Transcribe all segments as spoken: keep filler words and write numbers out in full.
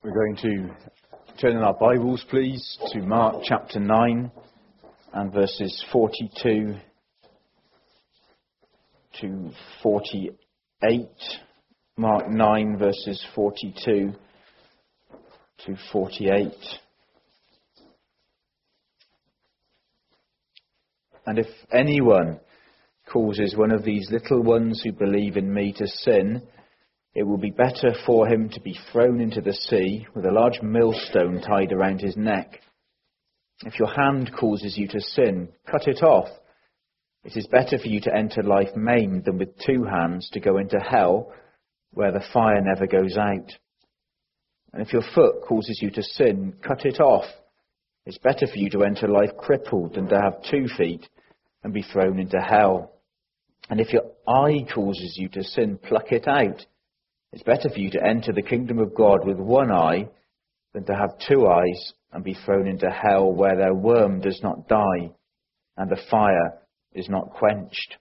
We're going to turn in our Bibles, please, to Mark chapter nine and verses forty-two to forty-eight. Mark nine, verses forty-two to forty-eight. And if anyone causes one of these little ones who believe in me to sin, it will be better for him to be thrown into the sea with a large millstone tied around his neck. If your hand causes you to sin, cut it off. It is better for you to enter life maimed than with two hands to go into hell, where the fire never goes out. And if your foot causes you to sin, cut it off. It's better for you to enter life crippled than to have two feet and be thrown into hell. And if your eye causes you to sin, pluck it out. It's better for you to enter the kingdom of God with one eye than to have two eyes and be thrown into hell, where their worm does not die and the fire is not quenched.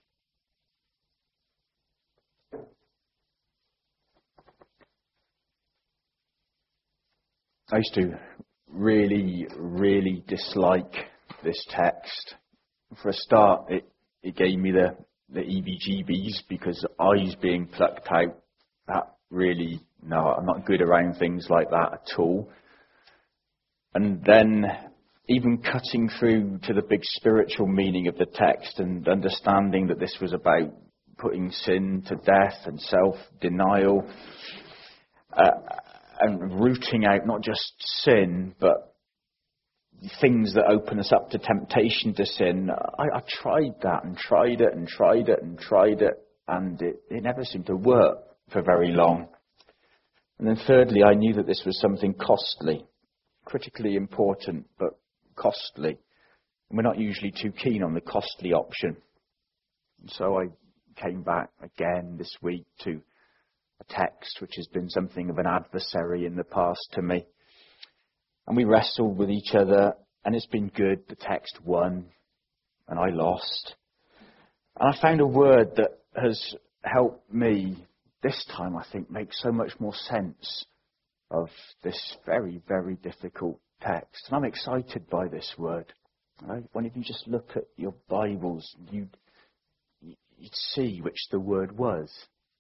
I used to really, really dislike this text. For a start, it, it gave me the, the E B G Bs because eyes being plucked out, that really, no, I'm not good around things like that at all. And then even cutting through to the big spiritual meaning of the text and understanding that this was about putting sin to death and self-denial, uh, and rooting out not just sin, but things that open us up to temptation to sin. I, I tried that and tried it and tried it and tried it, and it, it never seemed to work for very long. And then thirdly, I knew that this was something costly, critically important, but costly. And we're not usually too keen on the costly option. And so I came back again this week to a text which has been something of an adversary in the past to me. And we wrestled with each other, and it's been good. The text won, and I lost. And I found a word that has helped me this time, I think, make so much more sense of this very, very difficult text. And I'm excited by this word. Right? When if you just look at your Bibles, you'd, you'd see which the word was.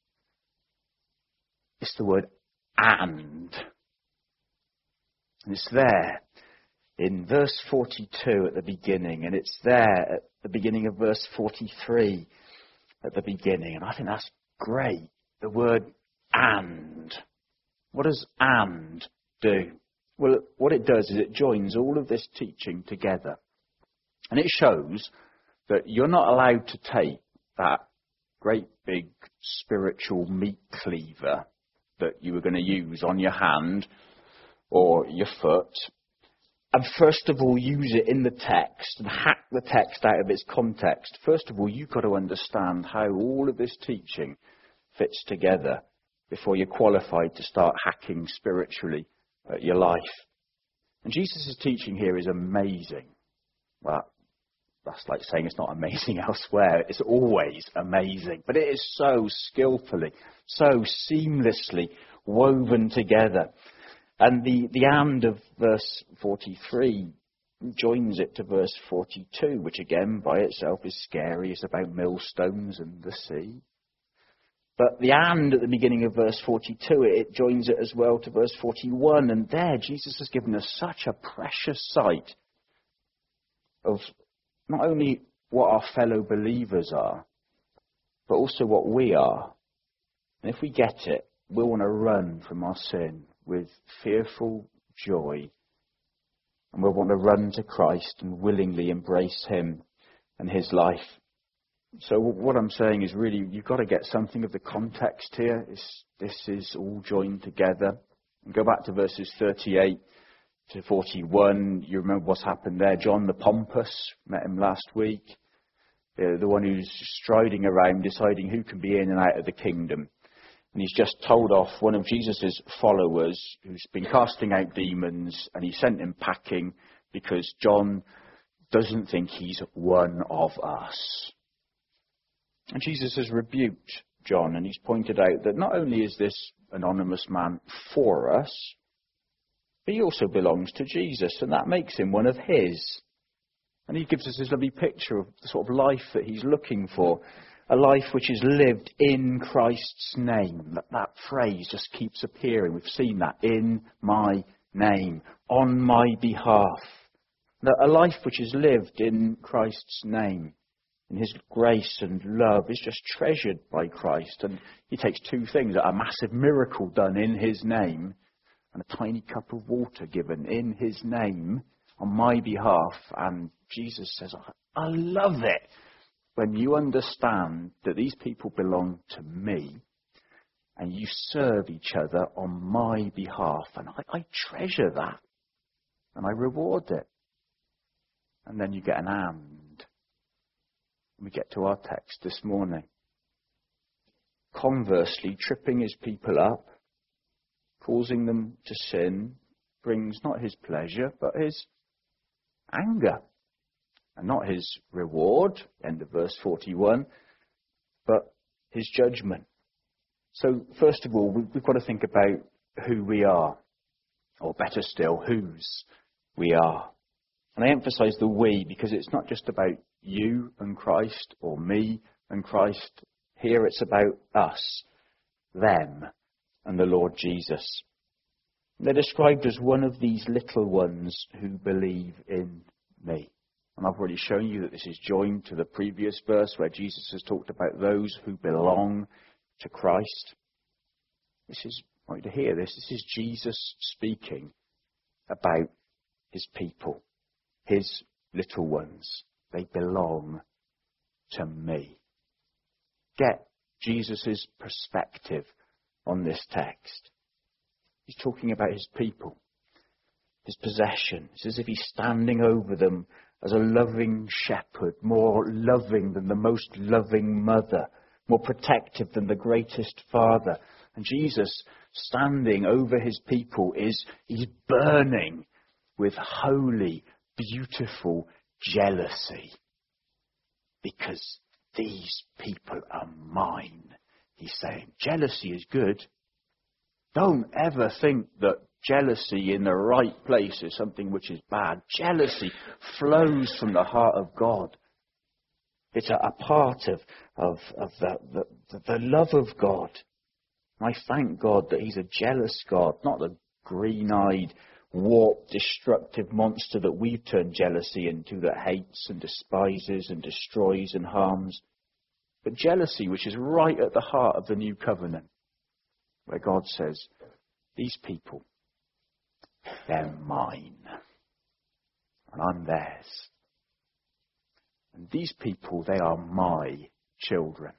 It's the word and. And it's there in verse forty-two at the beginning, and it's there at the beginning of verse forty-three at the beginning. And I think that's great. The word and. What does and do? Well, what it does is it joins all of this teaching together. And it shows that you're not allowed to take that great big spiritual meat cleaver that you were going to use on your hand or your foot, and first of all use it in the text and hack the text out of its context. First of all, you've got to understand how all of this teaching fits together before you're qualified to start hacking spiritually at your life. And Jesus' teaching here is amazing. Well, that's like saying it's not amazing elsewhere. It's always amazing. But it is so skillfully, so seamlessly woven together. And the, the and of verse forty-three joins it to verse forty-two, which again by itself is scary. It's about millstones and the sea. But the and at the beginning of verse forty-two, it joins it as well to verse forty-one. And there Jesus has given us such a precious sight of not only what our fellow believers are, but also what we are. And if we get it, we'll want to run from our sin with fearful joy. And we'll want to run to Christ and willingly embrace him and his life. So what I'm saying is really, you've got to get something of the context here. It's, this is all joined together. And go back to verses thirty-eight to forty-one. You remember what's happened there. John the Pompous, met him last week. The, the one who's striding around deciding who can be in and out of the kingdom. And he's just told off one of Jesus' followers who's been casting out demons, and he sent him packing because John doesn't think he's one of us. And Jesus has rebuked John, and he's pointed out that not only is this anonymous man for us, But he also belongs to Jesus, and that makes him one of his. And he gives us this lovely picture of the sort of life that he's looking for. A life which is lived in Christ's name. That, that phrase just keeps appearing. We've seen that. In my name. On my behalf. That a life which is lived in Christ's name. In his grace and love is just treasured by Christ. And he takes two things. A massive miracle done in his name. And a tiny cup of water given in his name. On my behalf. And Jesus says, I love it. When you understand that these people belong to me and you serve each other on my behalf. And I, I treasure that and I reward it. And then you get an and. We get to our text this morning. Conversely, tripping his people up, causing them to sin, brings not his pleasure, but his anger. And not his reward, end of verse forty-one, but his judgment. So first of all, we've got to think about who we are, or better still, whose we are. And I emphasize the we because it's not just about you and Christ, or me and Christ. Here it's about us, them, and the Lord Jesus. They're described as one of these little ones who believe in me. And I've already shown you that this is joined to the previous verse where Jesus has talked about those who belong to Christ. This is, I want you to hear this, this is Jesus speaking about his people, his little ones. They belong to me. Get Jesus' perspective on this text. He's talking about his people, his possession. It's as if he's standing over them as a loving shepherd, more loving than the most loving mother, more protective than the greatest father. And Jesus, standing over his people, is he's burning with holy, beautiful jealousy. Because these people are mine, he's saying. Jealousy is good. Don't ever think that jealousy in the right place is something which is bad. Jealousy flows from the heart of God. It's a, a part of, of, of the, the, the love of God. And I thank God that he's a jealous God, not the green-eyed, warped, destructive monster that we've turned jealousy into, that hates and despises and destroys and harms. But jealousy, which is right at the heart of the new covenant, where God says, these people, they're mine, and I'm theirs. And these people, they are my children.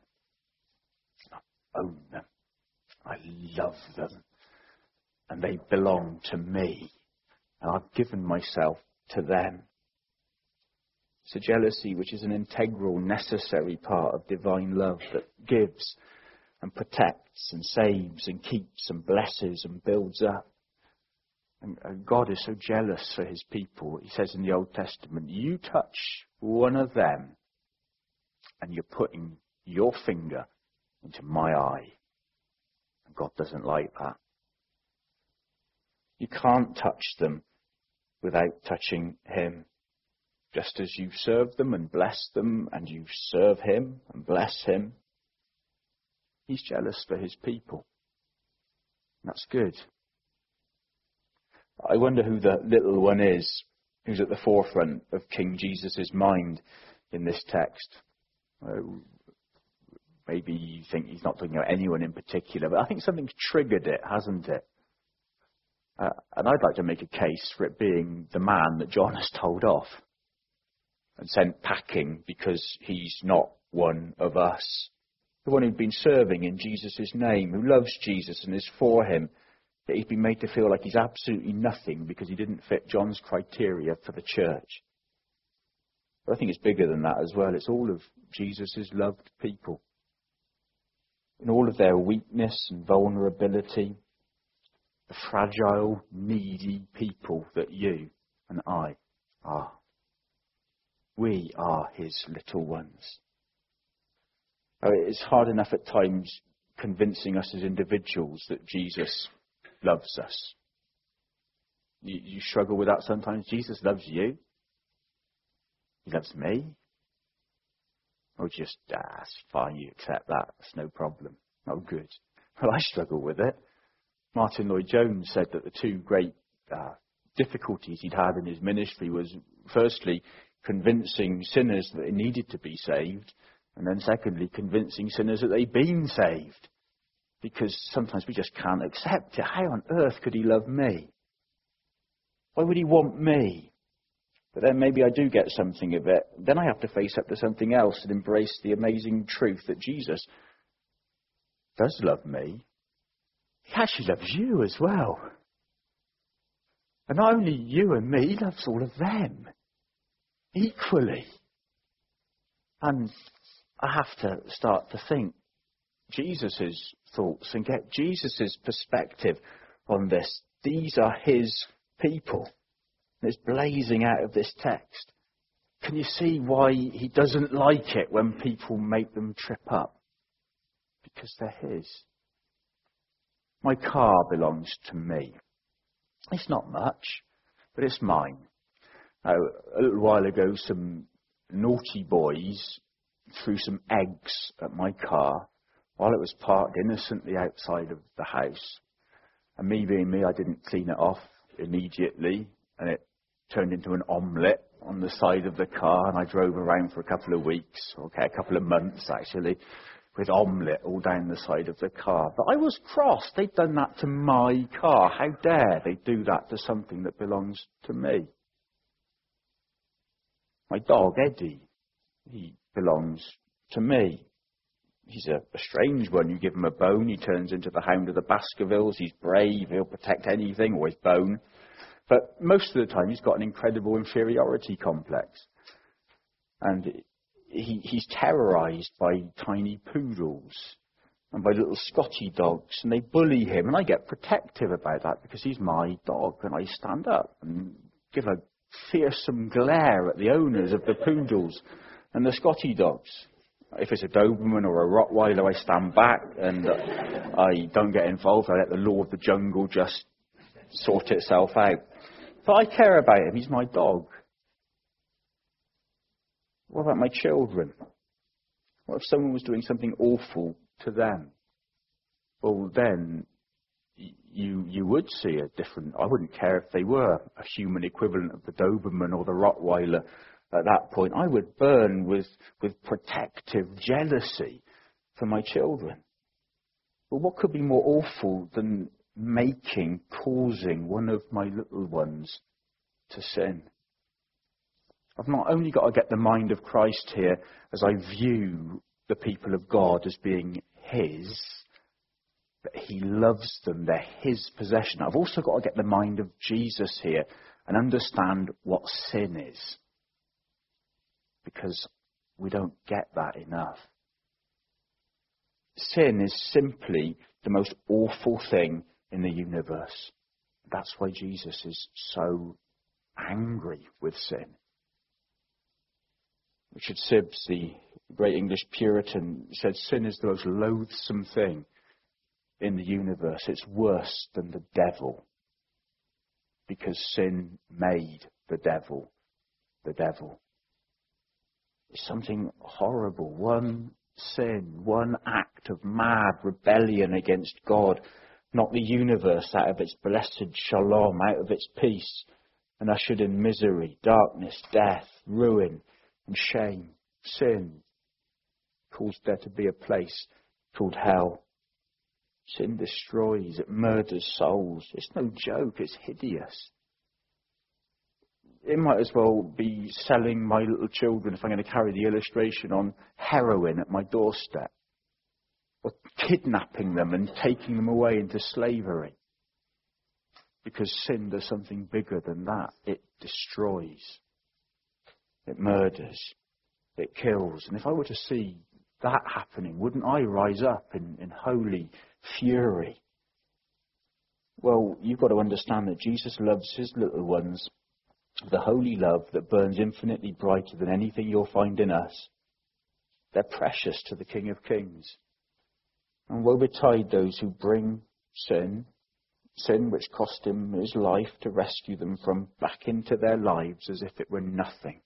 I own them. I love them. And they belong to me. And I've given myself to them. It's a jealousy which is an integral, necessary part of divine love that gives and protects and saves and keeps and blesses and builds up. And God is so jealous for his people. He says in the Old Testament, you touch one of them and you're putting your finger into my eye. And God doesn't like that. You can't touch them without touching him. Just as you serve them and bless them and you serve him and bless him, he's jealous for his people. That's good. I wonder who the little one is who's at the forefront of King Jesus' mind in this text. Uh, maybe you think he's not talking about anyone in particular, but I think something's triggered it, hasn't it? Uh, and I'd like to make a case for it being the man that John has told off and sent packing because he's not one of us. The one who'd been serving in Jesus' name, who loves Jesus and is for him, that he's been made to feel like he's absolutely nothing because he didn't fit John's criteria for the church. But I think it's bigger than that as well. It's all of Jesus' loved people. In all of their weakness and vulnerability, the fragile, needy people that you and I are. We are his little ones. Oh, it's hard enough at times convincing us as individuals that Jesus loves us. You, you struggle with that sometimes. Jesus loves you. He loves me. Or just, ah, it's fine, you accept that. It's no problem. Oh, good. Well, I struggle with it. Martin Lloyd-Jones said that the two great uh, difficulties he'd had in his ministry was, firstly, convincing sinners that they needed to be saved, and then secondly, convincing sinners that they'd been saved. Because sometimes we just can't accept it. How on earth could he love me? Why would he want me? But then maybe I do get something of it. Then I have to face up to something else and embrace the amazing truth that Jesus does love me. He actually loves you as well. And not only you and me, he loves all of them equally. And I have to start to think Jesus' thoughts and get Jesus' perspective on this. These are his people. And it's blazing out of this text. Can you see why he doesn't like it when people make them trip up? Because they're his. My car belongs to me. It's not much, but it's mine. Now, a little while ago, some naughty boys threw some eggs at my car while it was parked innocently outside of the house. And me being me, I didn't clean it off immediately, and it turned into an omelette on the side of the car, and I drove around for a couple of weeks, okay, a couple of months actually, with omelette all down the side of the car. But I was cross. They'd done that to my car. How dare they do that to something that belongs to me? My dog, Eddie, he belongs to me. He's a, a strange one. You give him a bone, he turns into the Hound of the Baskervilles. He's brave, he'll protect anything, always bone. But most of the time he's got an incredible inferiority complex. And he, he's terrorised by tiny poodles and by little Scotty dogs. And they bully him. And I get protective about that because he's my dog. And I stand up and give a fearsome glare at the owners of the poodles and the Scotty dogs. If it's a Doberman or a Rottweiler, I stand back and uh, I don't get involved. I let the law of the jungle just sort itself out. But I care about him. He's my dog. What about my children? What if someone was doing something awful to them? Well, then you you would see a different... I wouldn't care if they were a human equivalent of the Doberman or the Rottweiler. At that point, I would burn with, with protective jealousy for my children. But what could be more awful than making, causing one of my little ones to sin? I've not only got to get the mind of Christ here as I view the people of God as being his, but he loves them, they're his possession. I've also got to get the mind of Jesus here and understand what sin is. Because we don't get that enough. Sin is simply the most awful thing in the universe. That's why Jesus is so angry with sin. Richard Sibbes, the great English Puritan, said sin is the most loathsome thing in the universe. It's worse than the devil. Because sin made the devil the devil. It's something horrible. One sin, one act of mad rebellion against God, knocked the universe out of its blessed shalom, out of its peace, and ushered in misery, darkness, death, ruin, and shame. Sin caused there to be a place called hell. Sin destroys, it murders souls. It's no joke, it's hideous. It might as well be selling my little children, if I'm going to carry the illustration, on heroin at my doorstep. Or kidnapping them and taking them away into slavery. Because sin does something bigger than that. It destroys. It murders. It kills. And if I were to see that happening, wouldn't I rise up in, in holy fury? Well, you've got to understand that Jesus loves his little ones with a holy love that burns infinitely brighter than anything you'll find in us. They're precious to the King of Kings. And woe betide those who bring sin, sin which cost him his life to rescue them from back into their lives as if it were nothing.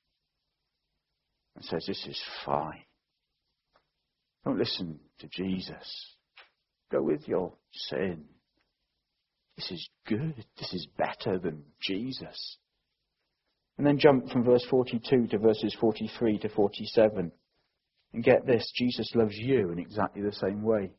And says, this is fine. Don't listen to Jesus. Go with your sin. This is good. This is better than Jesus. And then jump from verse forty-two to verses forty-three to forty-seven. And get this, Jesus loves you in exactly the same way.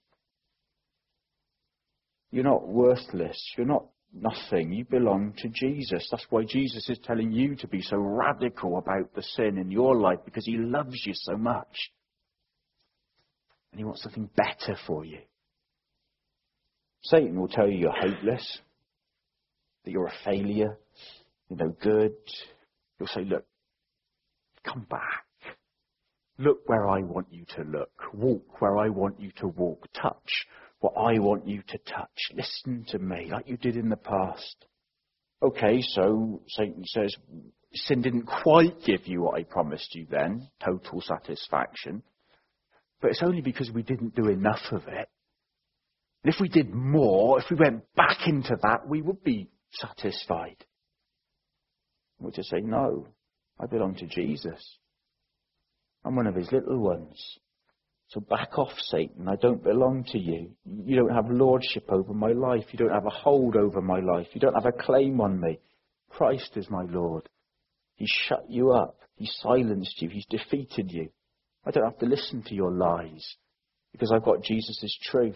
You're not worthless. You're not nothing. You belong to Jesus. That's why Jesus is telling you to be so radical about the sin in your life, because he loves you so much. And he wants something better for you. Satan will tell you you're hopeless, that you're a failure, you're no good. He'll say, look, come back. Look where I want you to look. Walk where I want you to walk. Touch what I want you to touch. Listen to me like you did in the past. Okay, so Satan says, sin didn't quite give you what I promised you then, total satisfaction. But it's only because we didn't do enough of it. And if we did more, if we went back into that, we would be satisfied. We're to say, no, I belong to Jesus. I'm one of his little ones. So back off, Satan. I don't belong to you. You don't have lordship over my life. You don't have a hold over my life. You don't have a claim on me. Christ is my Lord. He's shut you up. He's silenced you. He's defeated you. I don't have to listen to your lies because I've got Jesus' truth.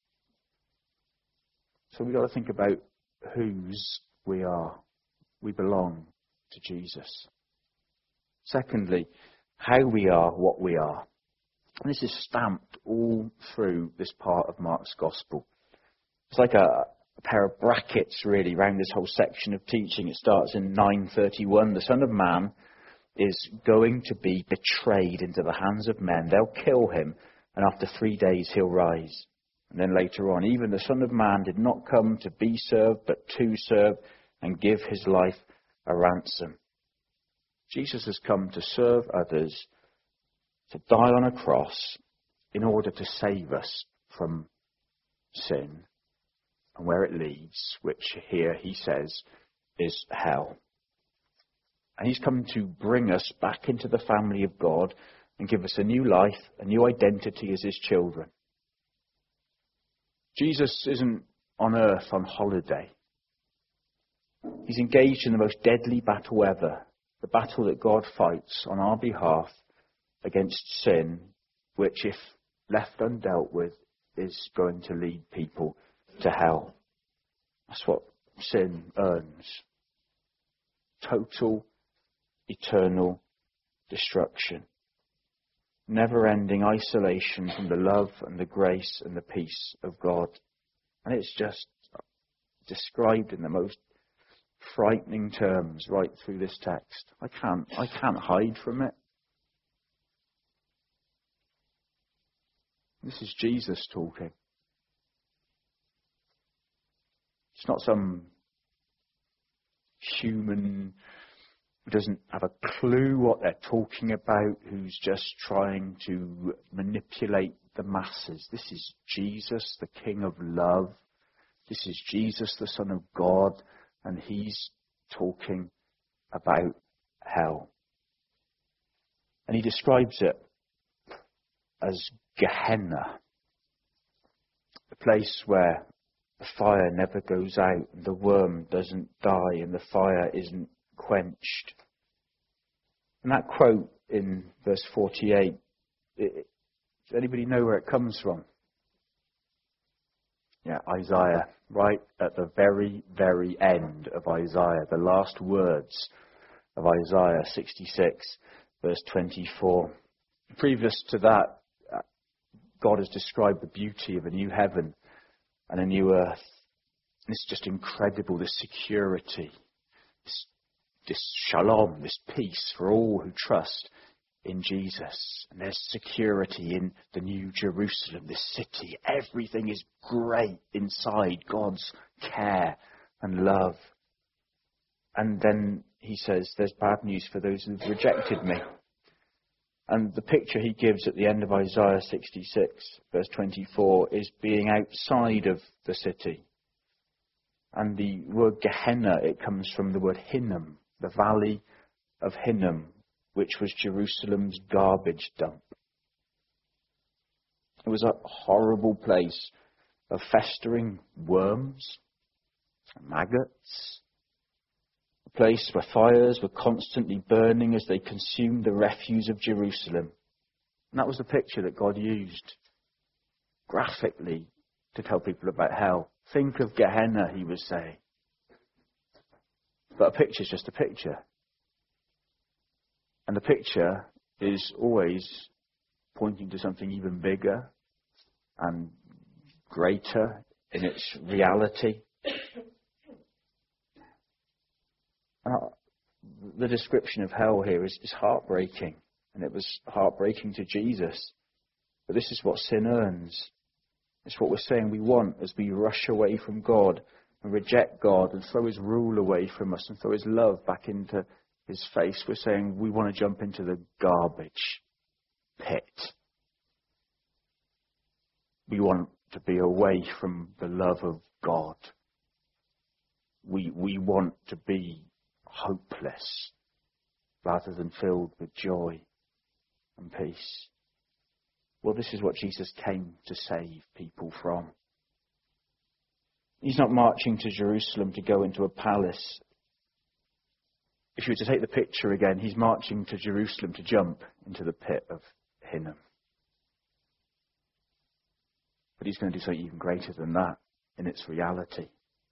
So we've got to think about whose we are. We belong to Jesus. Secondly, how we are what we are. And this is stamped all through this part of Mark's Gospel. It's like a, a pair of brackets, really, around this whole section of teaching. It starts in nine thirty-one. The Son of Man is going to be betrayed into the hands of men. They'll kill him, and after three days he'll rise. And then later on, even the Son of Man did not come to be served, but to serve and give his life a ransom. Jesus has come to serve others, to die on a cross in order to save us from sin and where it leads, which here he says is hell. And he's come to bring us back into the family of God and give us a new life, a new identity as his children. Jesus isn't on earth on holiday. He's engaged in the most deadly battle ever, the battle that God fights on our behalf against sin, which, if left undealt with, is going to lead people to hell. That's what sin earns. Total, eternal destruction. Never-ending isolation from the love and the grace and the peace of God. And it's just described in the most frightening terms right through this text. I can't, I can't hide from it. This is Jesus talking. It's not some human who doesn't have a clue what they're talking about, who's just trying to manipulate the masses. This is Jesus, the King of love. This is Jesus, the Son of God, and he's talking about hell. And he describes it as Gehenna, a place where the fire never goes out, and the worm doesn't die, and the fire isn't quenched. And that quote in verse forty-eight, it, does anybody know where it comes from? Yeah, Isaiah, right at the very, very end of Isaiah, the last words of Isaiah sixty-six, verse twenty-four. Previous to that, God has described the beauty of a new heaven and a new earth. And it's just incredible, this security, this, this shalom, this peace for all who trust in Jesus. And there's security in the new Jerusalem, this city. Everything is great inside God's care and love. And then he says, there's bad news for those who've rejected me. And the picture he gives at the end of Isaiah sixty-six, verse twenty-four, is being outside of the city. And the word Gehenna, it comes from the word Hinnom, the valley of Hinnom, which was Jerusalem's garbage dump. It was a horrible place of festering worms, maggots, a place where fires were constantly burning as they consumed the refuse of Jerusalem. And that was the picture that God used graphically to tell people about hell. Think of Gehenna, he was saying. But a picture's just a picture. And the picture is always pointing to something even bigger and greater in its reality. Uh, the description of hell here is, is heartbreaking. And it was heartbreaking to Jesus. But this is what sin earns. It's what we're saying we want as we rush away from God and reject God and throw his rule away from us and throw his love back into his face. We're saying we want to jump into the garbage pit. We want to be away from the love of God. We, we want to be hopeless rather than filled with joy and peace. Well, this is what Jesus came to save people from. He's not marching to Jerusalem to go into a palace. If you were to take the picture again, he's marching to Jerusalem to jump into the pit of Hinnom. But he's going to do something even greater than that in its reality.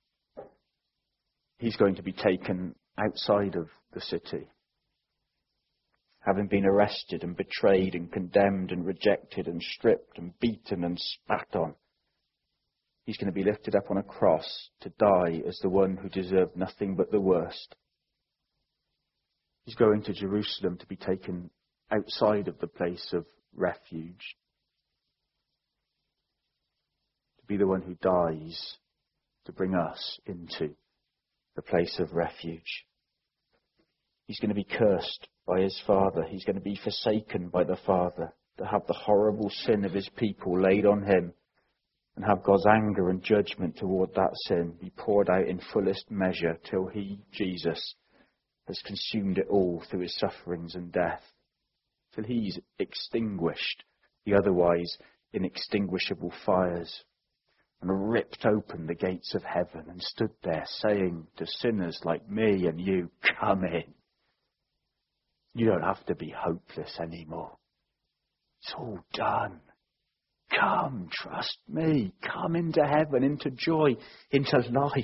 He's going to be taken outside of the city. Having been arrested and betrayed and condemned and rejected and stripped and beaten and spat on, he's going to be lifted up on a cross to die as the one who deserved nothing but the worst. He's going to Jerusalem to be taken outside of the place of refuge, to be the one who dies to bring us into the place of refuge. He's going to be cursed by his Father. He's going to be forsaken by the Father, to have the horrible sin of his people laid on him and have God's anger and judgment toward that sin be poured out in fullest measure till he, Jesus, has consumed it all through his sufferings and death, till he's extinguished the otherwise inextinguishable fires and ripped open the gates of heaven and stood there saying to sinners like me and you, come in. You don't have to be hopeless anymore. It's all done. Come, trust me. Come into heaven, into joy, into life.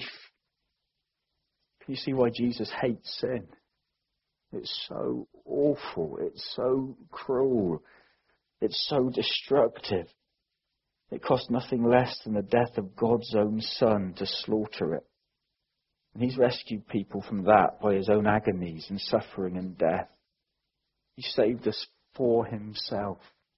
Can you see why Jesus hates sin? It's so awful. It's so cruel. It's so destructive. It cost nothing less than the death of God's own Son to slaughter it. And he's rescued people from that by his own agonies and suffering and death. He saved us for himself.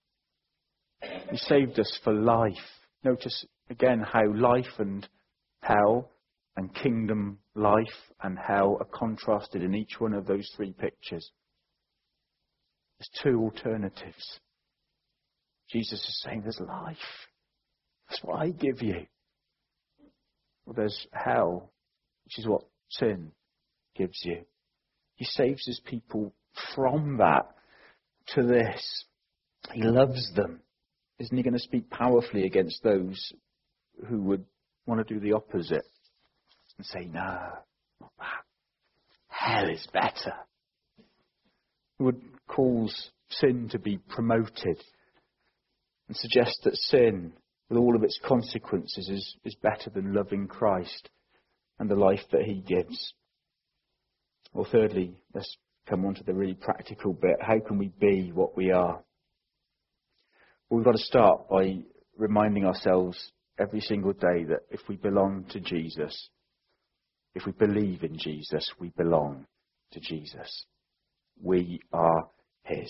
He saved us for life. Notice again how life and hell and kingdom life and hell are contrasted in each one of those three pictures. There's two alternatives. Jesus is saying there's life. That's what I give you. Well, there's hell, which is what sin gives you. He saves his people from that to this. He loves them. Isn't he going to speak powerfully against those who would want to do the opposite and say, no, not that. Hell is better. Who would cause sin to be promoted and suggest that sin, with all of its consequences, is, is better than loving Christ and the life that he gives. Well, thirdly, let's come on to the really practical bit. How can we be what we are? Well, we've got to start by reminding ourselves every single day that if we belong to Jesus, if we believe in Jesus, we belong to Jesus. We are his.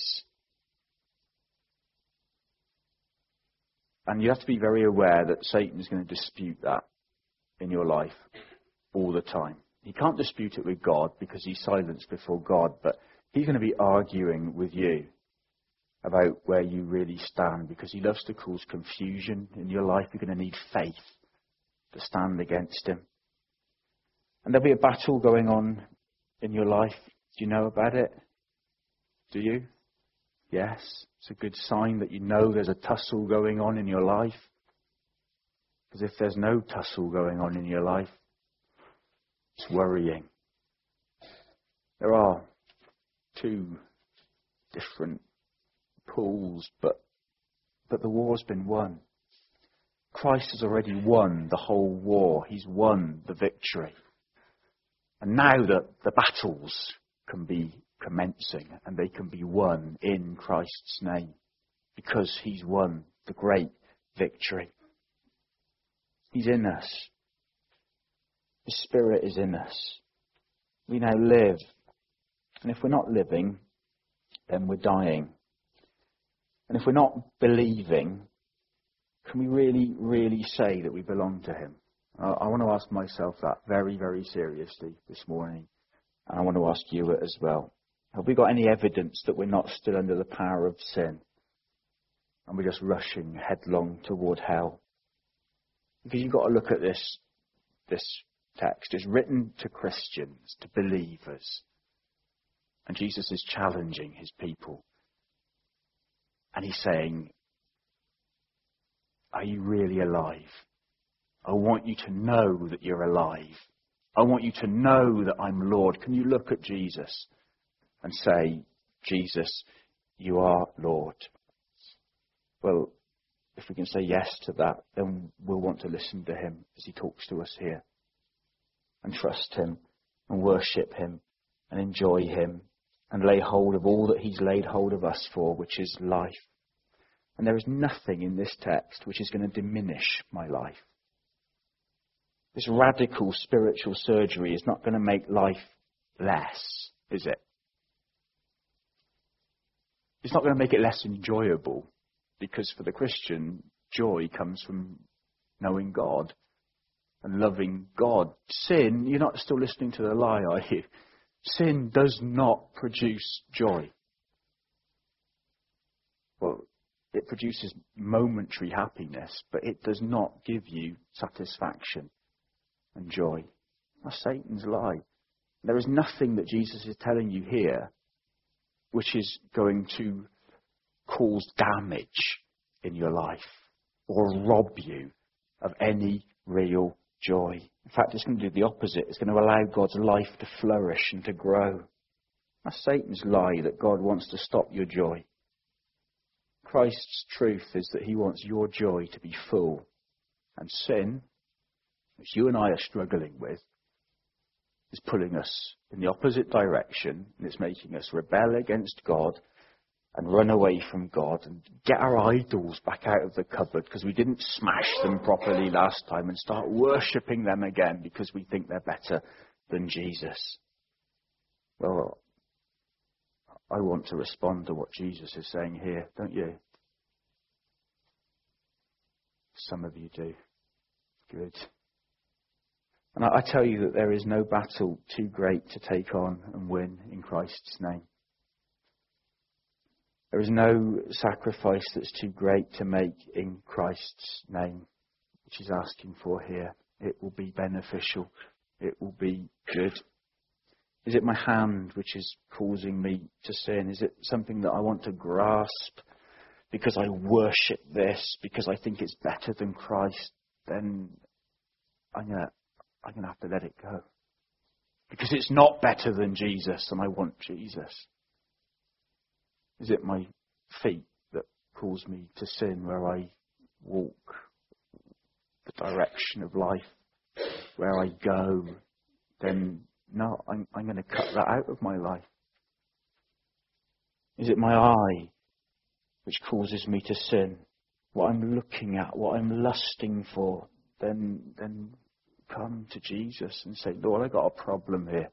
And you have to be very aware that Satan is going to dispute that in your life all the time. He can't dispute it with God because he's silenced before God, but he's going to be arguing with you about where you really stand because he loves to cause confusion in your life. You're going to need faith to stand against him. And there'll be a battle going on in your life. Do you know about it? Do you? Yes. It's a good sign that you know there's a tussle going on in your life. Because if there's no tussle going on in your life, it's worrying. There are two different pools, but but the war's been won. Christ has already won the whole war. He's won the victory. And now that the battles can be commencing and they can be won in Christ's name because he's won the great victory. He's in us. His Spirit is in us. We now live. And if we're not living, then we're dying. And if we're not believing, can we really, really say that we belong to him? I, I want to ask myself that very, very seriously this morning. And I want to ask you it as well. Have we got any evidence that we're not still under the power of sin? And we're just rushing headlong toward hell? Because you've got to look at this, this text. It's written to Christians, to believers. And Jesus is challenging his people. And he's saying, are you really alive? I want you to know that you're alive. I want you to know that I'm Lord. Can you look at Jesus and say, Jesus, you are Lord? Well, if we can say yes to that, then we'll want to listen to him as he talks to us here. And trust him and worship him and enjoy him and lay hold of all that he's laid hold of us for, which is life. And there is nothing in this text which is going to diminish my life. This radical spiritual surgery is not going to make life less, is it? It's not going to make it less enjoyable, because for the Christian, joy comes from knowing God and loving God. Sin, you're not still listening to the lie, are you? Sin does not produce joy. Well, it produces momentary happiness, but it does not give you satisfaction and joy. That's Satan's lie. There is nothing that Jesus is telling you here which is going to cause damage in your life or rob you of any real joy. In fact, it's going to do the opposite. It's going to allow God's life to flourish and to grow. That's Satan's lie, that God wants to stop your joy. Christ's truth is that he wants your joy to be full. And sin, which you and I are struggling with, is pulling us in the opposite direction, and it's making us rebel against God and run away from God and get our idols back out of the cupboard because we didn't smash them properly last time, and start worshipping them again because we think they're better than Jesus. Well, I want to respond to what Jesus is saying here, don't you? Some of you do. Good. And I tell you that there is no battle too great to take on and win in Christ's name. There is no sacrifice that's too great to make in Christ's name, which he's asking for here. It will be beneficial. It will be good. Is it my hand which is causing me to sin? Is it something that I want to grasp because I worship this, because I think it's better than Christ? Then I'm going to I'm going to have to let it go. Because it's not better than Jesus, and I want Jesus. Is it my feet that cause me to sin, where I walk the direction of life, where I go? Then no, I'm, I'm going to cut that out of my life. Is it my eye which causes me to sin? What I'm looking at, what I'm lusting for? Then, then come to Jesus and say, Lord, I've got a problem here.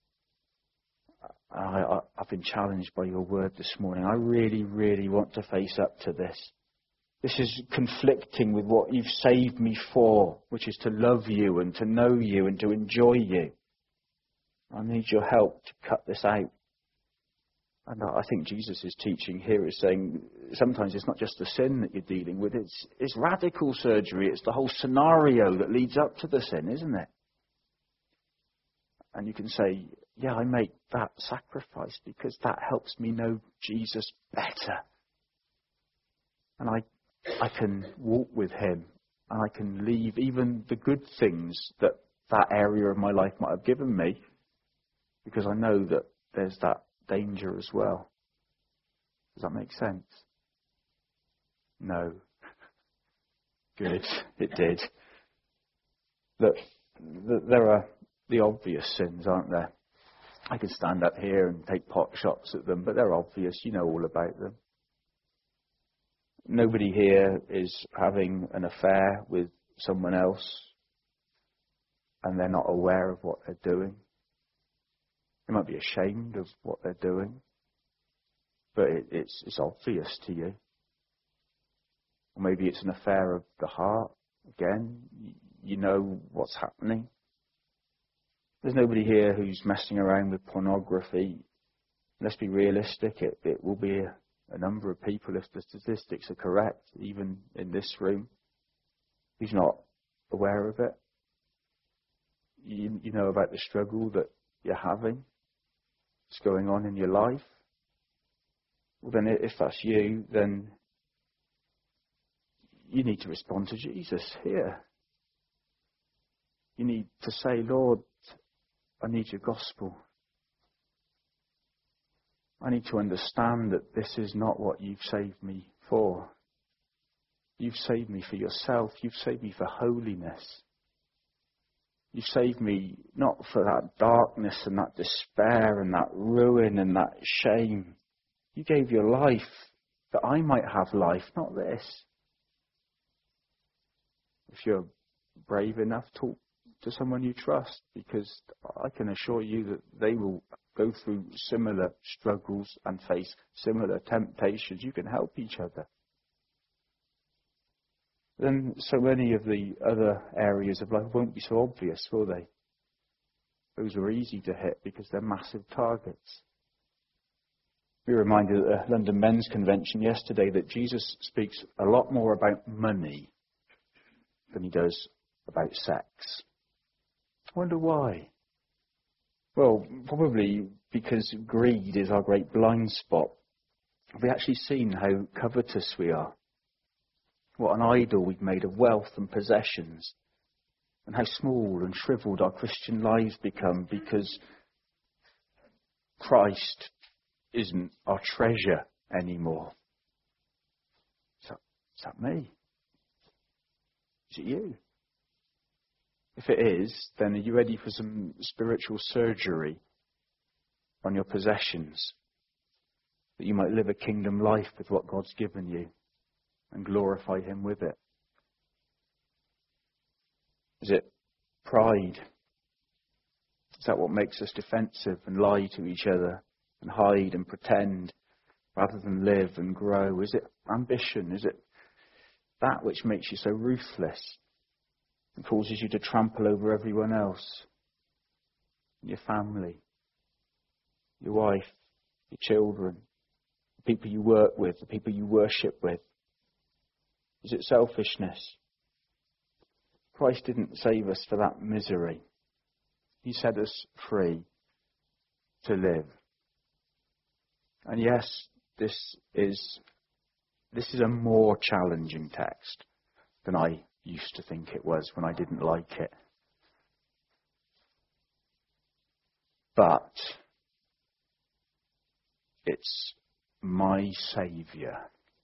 I, I, I've been challenged by your word this morning. I really, really want to face up to this. This is conflicting with what you've saved me for, which is to love you and to know you and to enjoy you. I need your help to cut this out. And I think Jesus' teaching here is saying sometimes it's not just the sin that you're dealing with, it's, it's radical surgery. It's the whole scenario that leads up to the sin, isn't it? And you can say, yeah, I make that sacrifice because that helps me know Jesus better. And I, I can walk with him, and I can leave even the good things that that area of my life might have given me, because I know that there's that danger as well. Does that make sense? No. Good. It did. Look, there are the obvious sins, aren't there? I could stand up here and take pot shots at them, but they're obvious. You know all about them. Nobody here is having an affair with someone else and they're not aware of what they're doing. They might be ashamed of what they're doing, but it, it's, it's obvious to you. Or maybe it's an affair of the heart. Again, you know what's happening. There's nobody here who's messing around with pornography. Let's be realistic. It, it will be a, a number of people, if the statistics are correct, even in this room, who's not aware of it. You, you know about the struggle that you're having. It's going on in your life. Well, then if that's you, then you need to respond to Jesus here. You need to say, Lord, I need your gospel. I need to understand that this is not what you've saved me for. You've saved me for yourself. You've saved me for holiness. You've saved me not for that darkness and that despair and that ruin and that shame. You gave your life that I might have life, not this. If you're brave enough, talk to someone you trust, because I can assure you that they will go through similar struggles and face similar temptations. You can help each other. Then so many of the other areas of life won't be so obvious, will they? Those are easy to hit because they're massive targets. We were reminded at the London Men's Convention yesterday that Jesus speaks a lot more about money than he does about sex. I wonder why. Well, probably because greed is our great blind spot. Have we actually seen how covetous we are? What an idol we've made of wealth and possessions, and how small and shriveled our Christian lives become because Christ isn't our treasure anymore. Is that, is that me? Is it you? If it is, then are you ready for some spiritual surgery on your possessions, that you might live a kingdom life with what God's given you and glorify him with it? Is it pride? Is that what makes us defensive and lie to each other and hide and pretend rather than live and grow? Is it ambition? Is it that which makes you so ruthless and causes you to trample over everyone else? Your family, your wife, your children, the people you work with, the people you worship with. Is it selfishness? Christ didn't save us for that misery. He set us free to live. And yes, this is this is a more challenging text than I used to think it was when I didn't like it. But it's my Saviour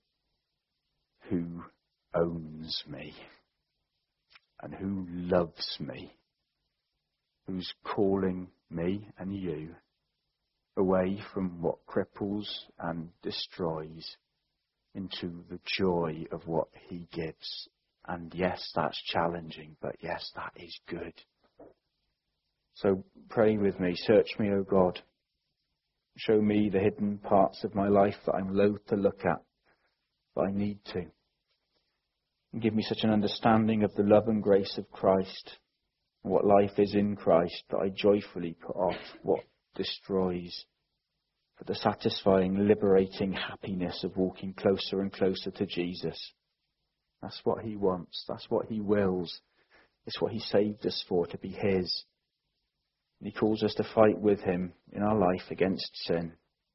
who owns me and who loves me, who's calling me and you away from what cripples and destroys into the joy of what he gives. And yes, that's challenging, but yes, that is good. So pray with me. Search me, O God. Show me the hidden parts of my life that I'm loath to look at, but I need to. And give me such an understanding of the love and grace of Christ and what life is in Christ that I joyfully put off what destroys, for the satisfying, liberating happiness of walking closer and closer to Jesus. That's what he wants. That's what he wills. It's what he saved us for, to be his. He calls us to fight with him in our life against sin.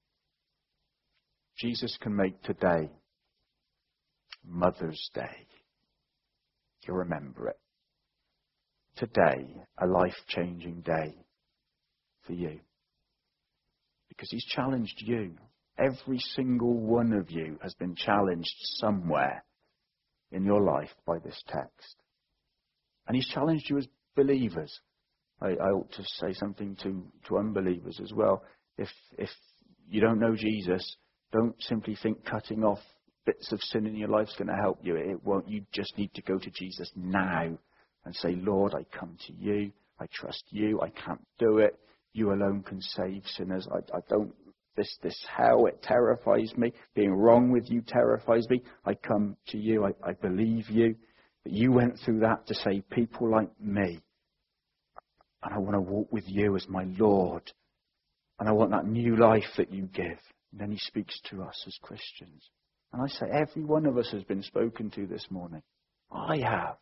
Jesus can make today Mother's Day. You'll remember it. Today, a life-changing day for you. Because he's challenged you. Every single one of you has been challenged somewhere in your life by this text. And he's challenged you as believers. I, I ought to say something to, to unbelievers as well. If if you don't know Jesus, don't simply think cutting off bits of sin in your life is going to help you. It won't. You just need to go to Jesus now and say, Lord, I come to you. I trust you. I can't do it. You alone can save sinners. I, I don't, this, this hell, it terrifies me. Being wrong with you terrifies me. I come to you. I, I believe you. That you went through that to save people like me. And I want to walk with you as my Lord. And I want that new life that you give. And then he speaks to us as Christians. And I say, every one of us has been spoken to this morning. I have.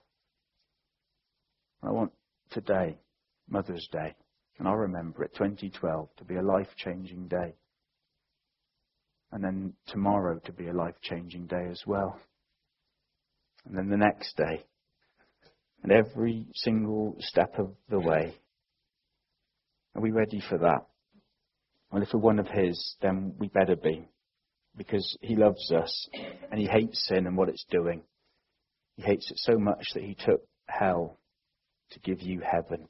I want today, Mother's Day, and I'll remember it, twenty twelve, to be a life-changing day. And then tomorrow to be a life-changing day as well. And then the next day. And every single step of the way. Are we ready for that? Well, if we're one of his, then we better be. Because he loves us and he hates sin and what it's doing. He hates it so much that he took hell to give you heaven.